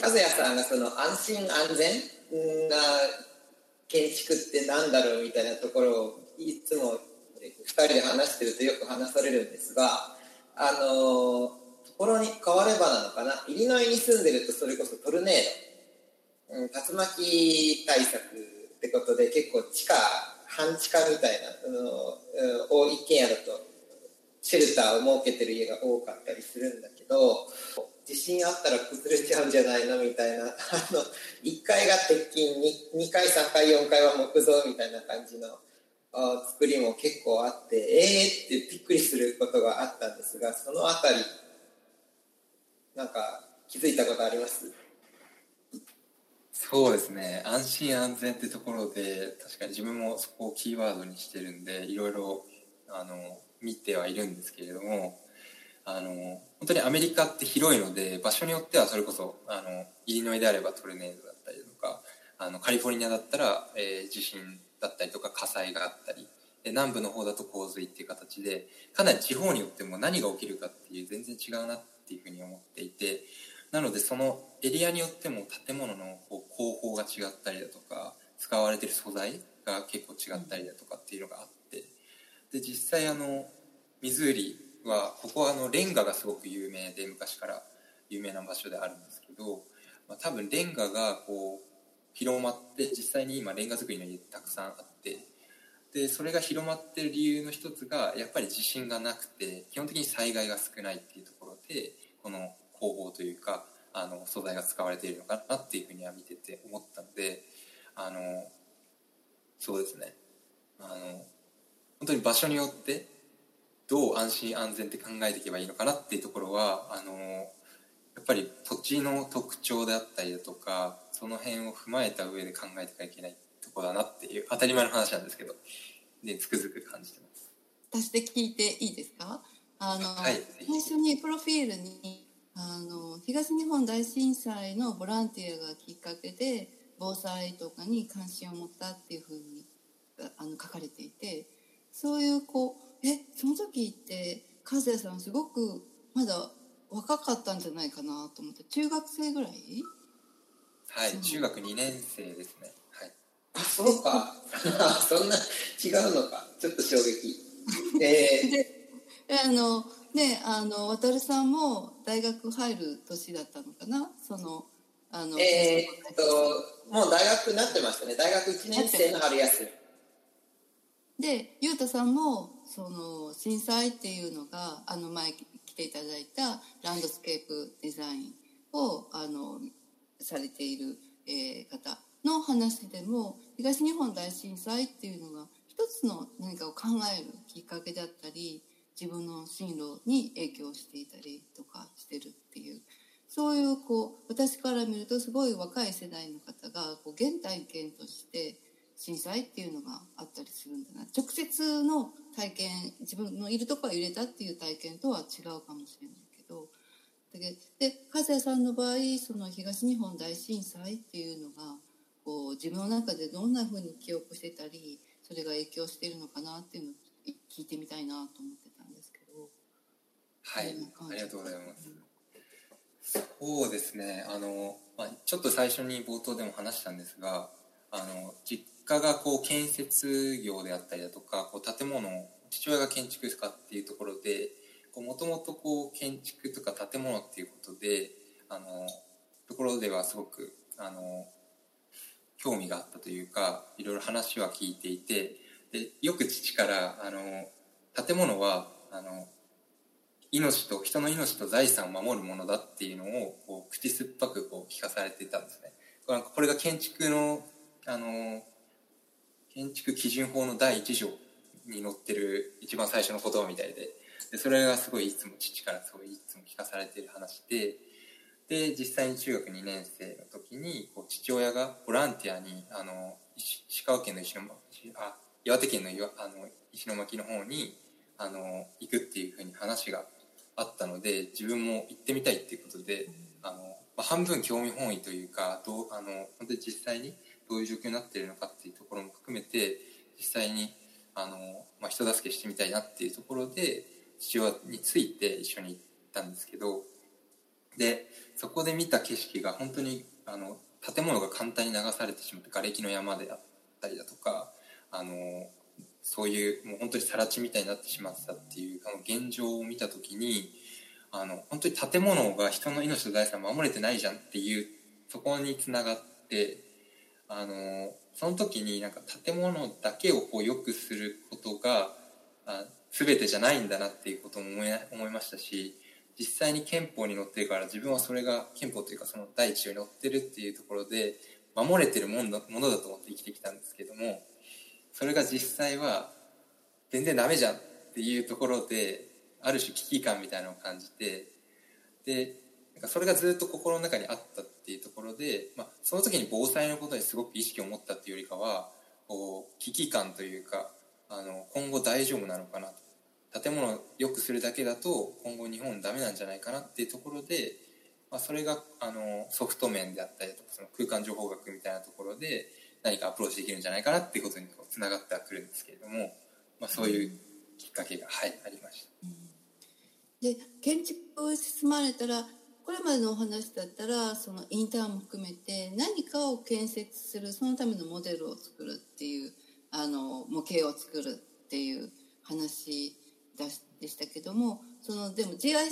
和也さんがその安心安全な建築ってなんだろうみたいなところをいつも2人で話してるとよく話されるんですが、ところに変わればなのかな、イリノイに住んでるとそれこそトルネード、竜巻対策ってことで結構半地下みたいな一軒家だとシェルターを設けてる家が多かったりするんだけど、地震あったら崩れちゃうんじゃないのみたいな、1階が鉄筋、2階3階4階は木造みたいな感じの作りも結構あって、ってびっくりすることがあったんですが、そのあたりなんか気づいたことあります？ そうですね、安心安全ってところで確かに自分もそこをキーワードにしてるんでいろいろ見てはいるんですけれども、本当にアメリカって広いので、場所によってはそれこそイリノイであればトルネードだったりとか、カリフォルニアだったら、地震だったりとか火災があったり、南部の方だと洪水っていう形で、かなり地方によっても何が起きるかっていう全然違うなっていうふうに思っていて、なのでそのエリアによっても建物の工法が違ったりだとか、使われている素材が結構違ったりだとかっていうのがあって、で実際ミズーリはここはレンガがすごく有名で、昔から有名な場所であるんですけど、多分レンガが広まって、実際に今レンガ作りの家たくさんあって、でそれが広まってる理由の一つがやっぱり地震がなくて基本的に災害が少ないっていうところで、この工法というか素材が使われているのかなっていうふうには見てて思ったので、そうですね、本当に場所によってどう安心安全って考えていけばいいのかなっていうところはやっぱり土地の特徴であったりだとか、その辺を踏まえた上で考えていかなきゃいけないところだなっていう、当たり前の話なんですけど、でつくづく感じてます。 私で聞いていいですか？ はい、 最初にプロフィールに東日本大震災のボランティアがきっかけで防災とかに関心を持ったっていうふうに書かれていて、そういうその時って和也さんすごくまだ若かったんじゃないかなと思って、中学生ぐらい？ はい、中学2年生ですね。はい。 あ、そうか。そんな違うのか。ちょっと衝撃。 で渡さんも大学入る年だったのかな、 もう大学になってましたね。大学1年生の春休みで、ゆうたさんも震災っていうのが前来ていただいたランドスケープデザインをされている、方の話でも、東日本大震災っていうのが一つの何かを考えるきっかけだったり、自分の進路に影響していたりとかしてるっていう、そういう私から見るとすごい若い世代の方が原体験として震災っていうのがあったりするんだな。直接の体験、自分のいるところが揺れたっていう体験とは違うかもしれないけど、で和也さんの場合、その東日本大震災っていうのが自分の中でどんなふうに記憶してたり、それが影響しているのかなっていうのを聞いてみたいなと思ってたんですけど。 はい、ありがとうございます。そうですね、ちょっと最初に冒頭でも話したんですが、実家が建設業であったりだとか、建物を父親が建築家っていうところで、もともと建築とか建物っていうことでところではすごく興味があったというか、いろいろ話は聞いていて、でよく父から建物は人の命と財産を守るものだっていうのを口酸っぱく聞かされていたんですね。これが建築基準法の第1条に載ってる一番最初の言葉みたいで、それがすごいいつも父からいつも聞かされている話で、実際に中学2年生の時に父親がボランティアに石川県の岩手県の石巻の方に行くっていう風に話があったので、自分も行ってみたいっていうことで、半分興味本位というか、本当に実際にどういう状況になっているのかっていうところも含めて、実際に人助けしてみたいなっていうところで父親について一緒に行ったんですけど、 でそこで見た景色が本当に建物が簡単に流されてしまって瓦礫の山であったりだとかそういうもう本当に更地みたいになってしまってたっていう現状を見た時に本当に建物が人の命と財産を守れてないじゃんっていうそこにつながってその時になんか建物だけをこう良くすることが全てじゃないんだなっていうことも思いましたし、実際に憲法に載ってるから自分はそれが憲法というかその第一条に載ってるっていうところで守れてるものだと思って生きてきたんですけども、それが実際は全然ダメじゃんっていうところである種危機感みたいなのを感じて、でなんかそれがずっと心の中にあったっていうところで、その時に防災のことにすごく意識を持ったっていうよりかはこう危機感というか今後大丈夫なのかなと、建物を良くするだけだと今後日本ダメなんじゃないかなっていうところで、それがソフト面であったりとかその空間情報学みたいなところで何かアプローチできるんじゃないかなっていうことにつながってはくるんですけれども、そういうきっかけが、ありました。 で建築を進まれたらこれまでのお話だったらそのインターンも含めて何かを建設する、そのためのモデルを作るっていう模型を作るっていう話でしたけども、でも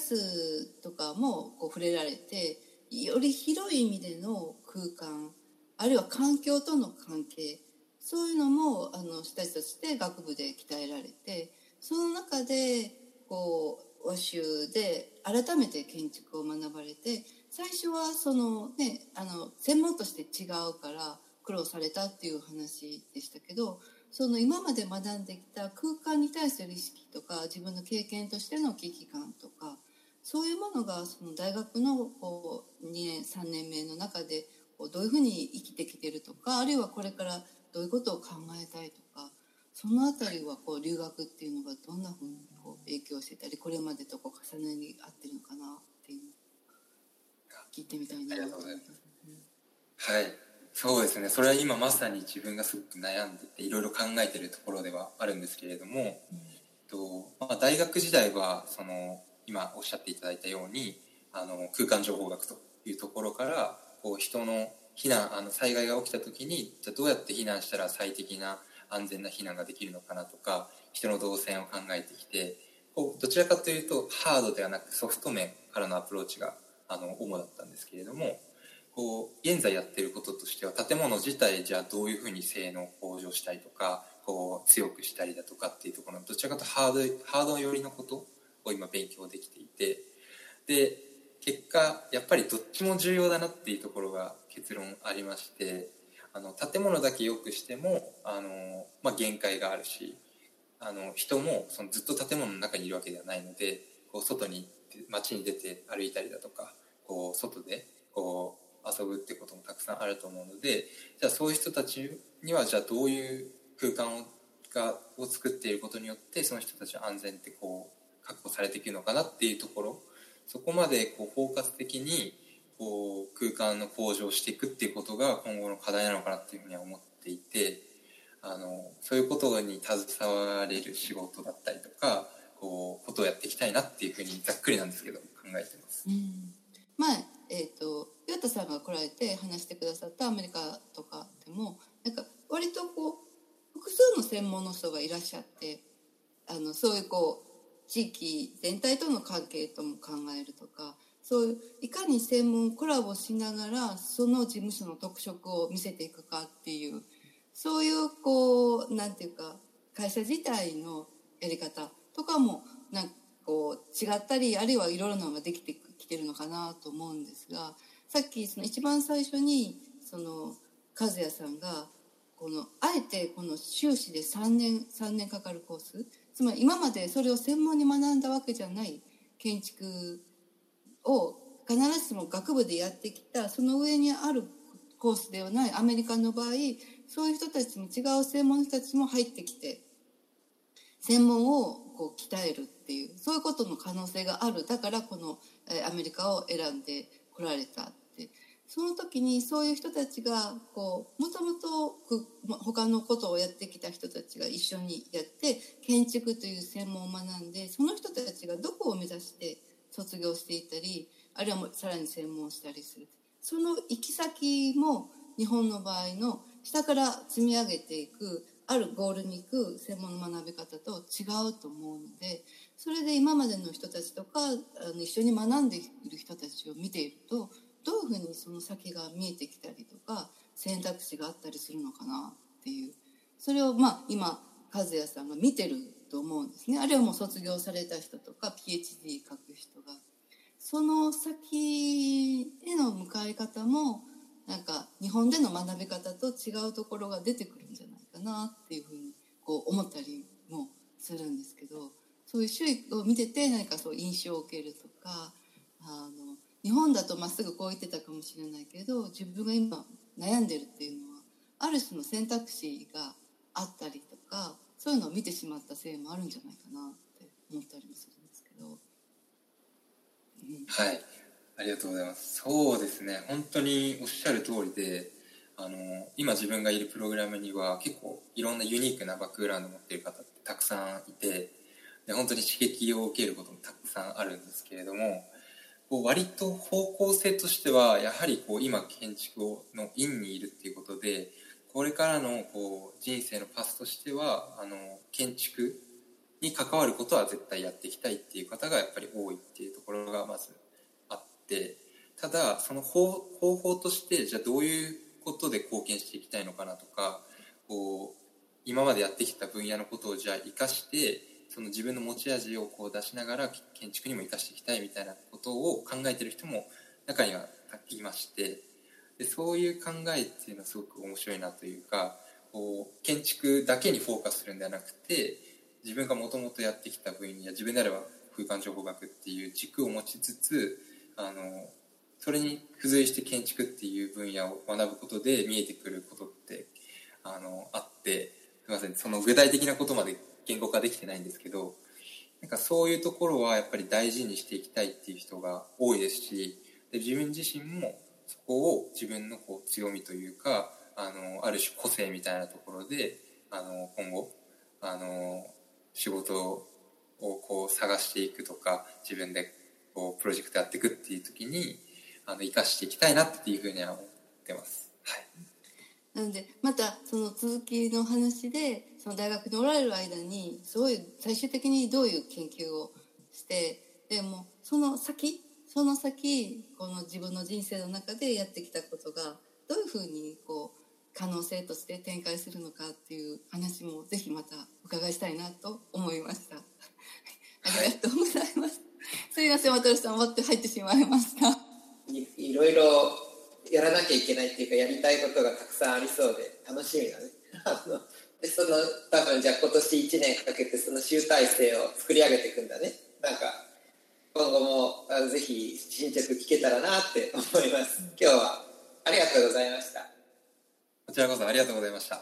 GIS とかもこう触れられてより広い意味での空間あるいは環境との関係、そういうのも私たちとして学部で鍛えられて、その中でこう欧州で改めて建築を学ばれて、最初は専門として違うから苦労されたっていう話でしたけど、今まで学んできた空間に対する意識とか自分の経験としての危機感とか、そういうものがその大学のこう2年3年目の中でどういうふうに生きてきてるとか、あるいはこれからどういうことを考えたいとか、そのあたりは留学っていうのがどんなふうに影響してたり、これまでと重ねに合ってるのかなっていう聞いてみたいな。 ありがとうございます。はい、そうですね。それは今まさに自分がすごく悩んでていろいろ考えてるところではあるんですけれども、大学時代は今おっしゃっていただいたように空間情報学というところから人の避難災害が起きた時にじゃあどうやって避難したら最適な安全な避難ができるのかなとか、人の動線を考えてきて、どちらかというとハードではなくソフト面からのアプローチが主だったんですけれども、現在やっていることとしては建物自体じゃあどういうふうに性能を向上したりとか強くしたりだとかっていうところのどちらかというとハード寄りのことを今勉強できていて、で結果やっぱりどっちも重要だなっていうところが結論ありまして、建物だけ良くしても限界があるし、人もずっと建物の中にいるわけではないので外に街に出て歩いたりだとか外で遊ぶってこともたくさんあると思うので、じゃあそういう人たちにはじゃあどういう空間を作っていることによってその人たちの安全って確保されていくのかなっていうところ、そこまで包括的に空間の向上していくっていうことが今後の課題なのかなっていうふうには思っていて、そういうことに携われる仕事だったりとかことをやっていきたいなっていうふうにざっくりなんですけど考えてます。 岩田さんが来られて話してくださったアメリカとかでもなんか割と複数の専門の人がいらっしゃって、そういう地域全体との関係とも考えるとか、そういういかに専門コラボしながらその事務所の特色を見せていくかっていう、そういうなんていうか会社自体のやり方とかもなんか違ったり、あるいはいろいろなのができてきてるのかなと思うんですが、さっき一番最初に和也さんがあえて修士で3年かかるコース、つまり今までそれを専門に学んだわけじゃない建築を必ずしも学部でやってきたその上にあるコースではないアメリカの場合、そういう人たちも違う専門の人たちも入ってきて専門を鍛えるっていう、そういうことの可能性がある。だからアメリカを選んで来られたって、その時にそういう人たちがもともと他のことをやってきた人たちが一緒にやって建築という専門を学んで、その人たちがどこを目指して卒業していったり、ああるいはもうさらに専門したりする。その行き先も日本の場合の下から積み上げていくあるゴールに行く専門の学び方と違うと思うので、それで今までの人たちとか一緒に学んでいる人たちを見ていると、どういうふうにその先が見えてきたりとか選択肢があったりするのかなっていう、それを今和也さんが見てると思うんですね。あるいはもう卒業された人とか PhD 書く人が、その先への向かい方もなんか日本での学び方と違うところが出てくるんじゃないかなっていうふうに思ったりもするんですけど、そういう周囲を見てて何かそう印象を受けるとか、日本だとまっすぐこう言ってたかもしれないけど、自分が今悩んでるっていうのはある種の選択肢があったりとか、そういうのを見てしまったせいもあるんじゃないかなって思ったりもするんですけど、 はい、ありがとうございます。そうですね、本当におっしゃる通りで、今自分がいるプログラムには結構いろんなユニークなバックグラウンドを持っている方ってたくさんいて、で本当に刺激を受けることもたくさんあるんですけれども、割と方向性としてはやはり今建築の院にいるっていうことで、これからの人生のパスとしては建築に関わることは絶対やっていきたいっていう方がやっぱり多いっていうところがまずあって、ただその方法としてじゃあどういうことで貢献していきたいのかなとか、今までやってきた分野のことをじゃあ生かしてその自分の持ち味を出しながら建築にも生かしていきたいみたいなことを考えている人も中にはいまして、でそういう考えっていうのはすごく面白いなというか、建築だけにフォーカスするんではなくて、自分がもともとやってきた分野、自分であれば空間情報学っていう軸を持ちつつ、それに付随して建築っていう分野を学ぶことで見えてくることってあって、すみません、その具体的なことまで言語化できてないんですけど、なんかそういうところはやっぱり大事にしていきたいっていう人が多いですし、で自分自身もそこを自分の強みというか、ある種個性みたいなところで今後仕事を探していくとか、自分でプロジェクトやっていくっていう時に生かしていきたいなっていうふうには思ってます。はい。 なのでまたその続きの話で、その大学におられる間にすごい最終的にどういう研究をして、でもその先この自分の人生の中でやってきたことがどういうふうに可能性として展開するのかっていう話もぜひまたお伺いしたいなと思いました。ありがとうございます。すいません、渡さん終わって入ってしまいました。 いろいろやらなきゃいけないっていうか、やりたいことがたくさんありそうで楽しみだね。で多分じゃあ今年1年かけてその集大成を作り上げていくんだね。なんか今後もぜひ進捗聞けたらなって思います。今日はありがとうございました。 こちらこそありがとうございました。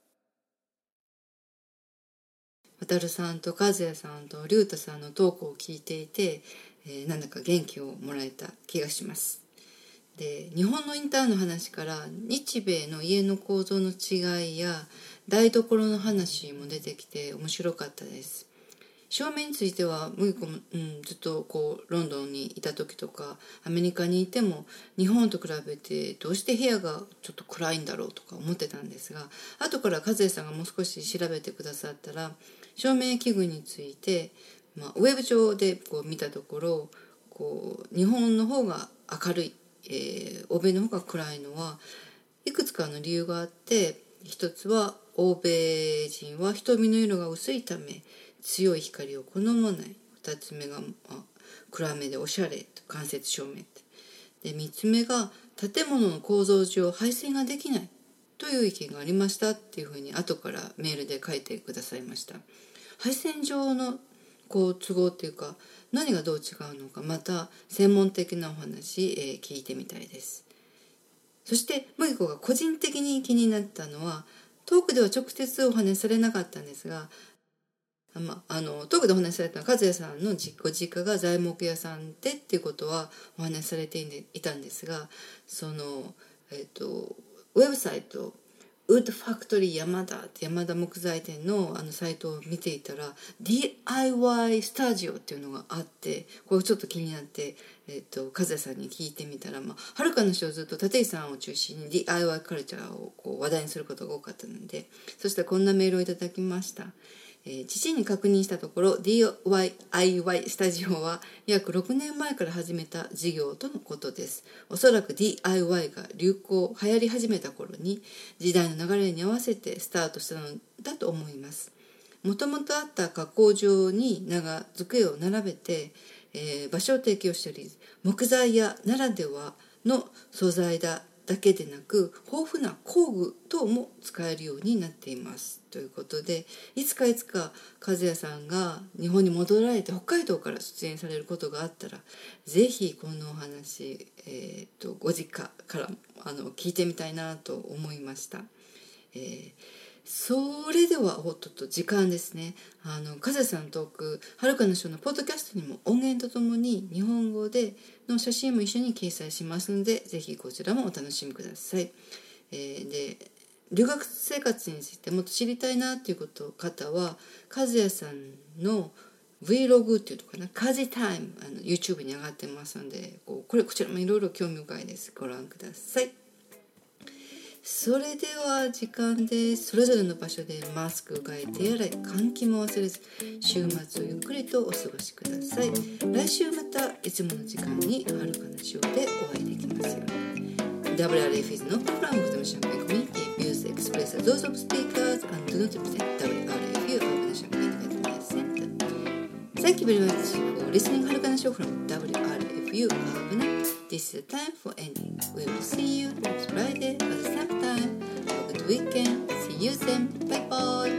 渡さんと和也さんと龍太さんのトークを聞いていて、なんだか元気をもらえた気がします。で、日本のインターンの話から日米の家の構造の違いや台所の話も出てきて面白かったです。照明についてはずっとロンドンにいた時とかアメリカにいても日本と比べてどうして部屋がちょっと暗いんだろうとか思ってたんですが、後から和也さんがもう少し調べてくださったら、照明器具について、ウェブ上で見たところ、日本の方が明るい、欧米の方が暗いのはいくつかの理由があって、一つは欧米人は瞳の色が薄いため強い光を好まない。2つ目が暗めでおしゃれ、間接照明で、3つ目が建物の構造上配線ができないという意見がありましたっていうふうに後からメールで書いてくださいました。配線上の都合っていうか何がどう違うのか、また専門的なお話、聞いてみたいです。そしてもう一個が個人的に気になったのは、トークでは直接お話しされなかったんですが、トークでお話しされたのは和也さんのご実家が材木屋さんでっていうことはお話しされていたんですが、その、ウェブサイトウッドファクトリー山田って山田木材店のサイトを見ていたら DIY スタジオっていうのがあって、これちょっと気になって、和也さんに聞いてみたら、はるかの人をずっと立石さんを中心に DIY カルチャーをこう話題にすることが多かったので、そしたらこんなメールをいただきました。父に確認したところ DIY スタジオは約6年前から始めた事業とのことです。おそらく DIY が流行り始めた頃に時代の流れに合わせてスタートしたのだと思います。もともとあった加工場に机を並べて、場所を提供したり、木材屋ならではの素材だけでなく豊富な工具等も使えるようになっていますということで、いつか和也さんが日本に戻られて北海道から出演されることがあったら、ぜひこのお話、ご実家から聞いてみたいなと思いました。それでは時間ですね。和也さんのトーク、はるかの人のポッドキャストにも音源とともに日本語での写真も一緒に掲載しますので、ぜひこちらもお楽しみください。で、留学生活についてもっと知りたいなっていう方は、和也さんの Vlog っていうのかな、家事タイムYouTube に上がってますので、こちらもいろいろ興味深いです。ご覧ください。それでは時間です。それぞれの場所でマスクを変え手洗い換気も忘れず、週末をゆっくりとお過ごしください。来週またいつもの時間にはるかなショーでお会いできますように。WRF is no program of the Champagne community. Views expressed are those of speakers and do not represent WRFU of the Champagne Development Center. Thank you very much for listening. はるかなショー from WRFU This is the time for ending. We will see you next Friday at the same time. Have a good weekend. See you then. Bye bye.